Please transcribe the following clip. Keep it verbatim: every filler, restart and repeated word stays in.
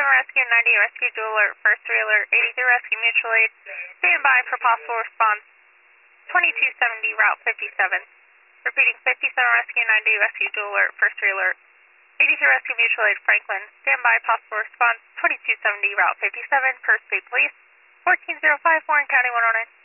Rescue ninety, Rescue Dual Alert, First Alert, eighty-three Rescue Mutual Aid. Stand by for possible response. twenty-two seventy, Route fifty-seven. Repeating, fifty-seven Rescue ninety, Rescue Dual Alert, First Alert. eighty-three Rescue Mutual Aid, Franklin. Stand by, possible response. twenty-two seventy, Route fifty-seven, First State Police. fourteen oh five, Warren County one oh nine.